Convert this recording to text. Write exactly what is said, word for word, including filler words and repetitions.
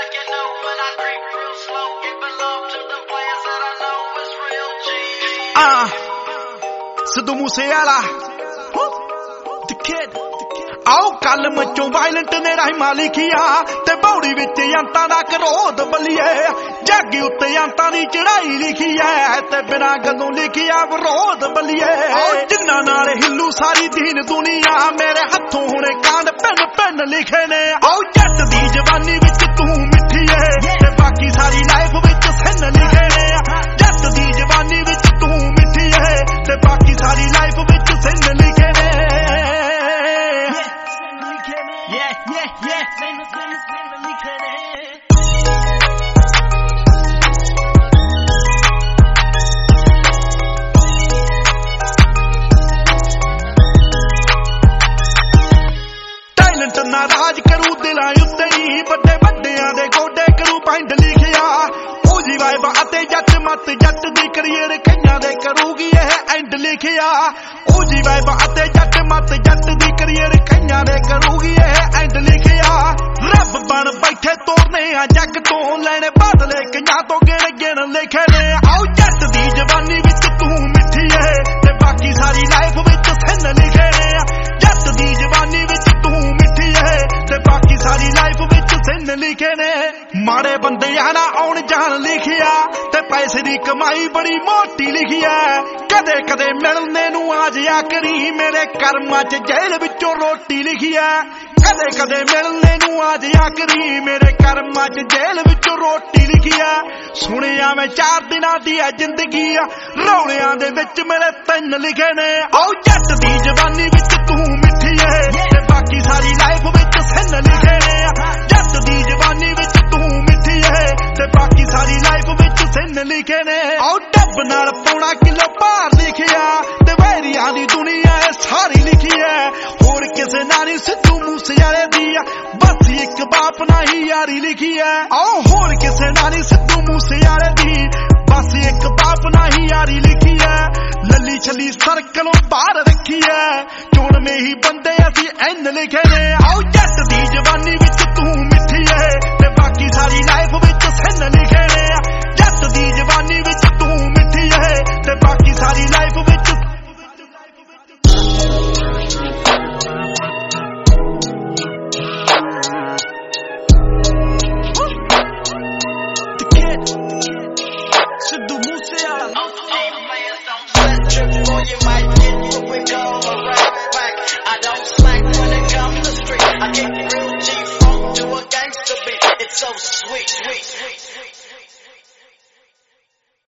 like you know when I creep real slow, giving love to the players that I know is real G. Ah, Sidhu Moosewala, the kid. आओ कल मचो violent ने राहिमा लिखिया ते बौड़ी विच अंतां दा करोध बलिए जागी उत्ते अंतां दी चढ़ाई लिखी है ते बिना गल्लों लिखिया विरोध बलिए जिन्ना नाल हिल्लू सारी दीन दुनिया मेरे हथों हुणे कांड पेन पेन लिखे ने आओ जट दी जवानी विच तू मिठी है ते बाकी सारी लाइफ विच सिन लिखे ने जट दी जवानी विच तू मिठी है ते बाकी सारी लाइफ विच सिन लिखे ने Yeah, yeah, yeah. Sing, sing, sing, लिखे ने टैलेंट ना राज करू दिलां उत्ते ही बड़े बड़ियां दे गोडे करू पैंड लिखिया ओ जी वाइब अते जट मत जट दी करियर कन्या दे करूगी ये एंड लिखिया ओ जी वाइब अते जट मत जट दी करियर कन्या दे करूगी ये एंड लिखिया रब बन बैठे तोड़ने आ जग तो लेने बदले कन्या तो गिण गिण लिखे ने आओ जट दी जवानी विच तू मिठी है ते बाकी सारी लाइफ विच सिन लिखे ने जट दी जवानी विच तू मिठी है ते बाकी सारी लाइफ विच सिन लिखे ने माड़े बंदे आना आउण जान लिखिया ते पैसे दी कमाई बड़ी मोटी लिखी है कदे कदे मिलने नू आ जिया करी मेरे कर्मां च जेल विचों रोटी लिखी है कदे कदे मिलने नू आ जिया करी मेरे कर्मां च जेल विचों रोटी लिखी है सुनिया मैं चार दिनां दी है जिंदगी रौलियां दे विच मेरे तिन लिखे ने आओ जट दी जवानी विच तू मिठी है ते बाकी सारी लाइफ विच सिन लिखे ने जट दी जवानी विच तू मिठी है ते बाकी सारी लाइफ विच सिन लिखे ने आओ डब नाल पौना किलो भार लिखिया ते वैरियां दी दुनिया है सारी लिखी है होर किसे नाल नहीं सिद्धू मूसेवाले दी बस एक बाप ना ही यारी लिखी है आओ होर किसे नाल नहीं सिद्धू मूसेवाले दी बस एक बाप ना ही यारी लिखी है लली छली सर्कलों बाहर रखी है चोण में ही बंदे असी एन लिखे ने आओ जट दी जवानी विच तू मिठी है ते बाकी सारी लाइफ विच सिन लिखे ने जट दी जवानी विच तू मिठी है ते बाकी सारी लाइफ विच Sidhu Moosewala. Boy, you might get what we call a rap back. I don't slack when it comes to street. I get real G funk to a gangster beat. It's so sweet, sweet, sweet, sweet.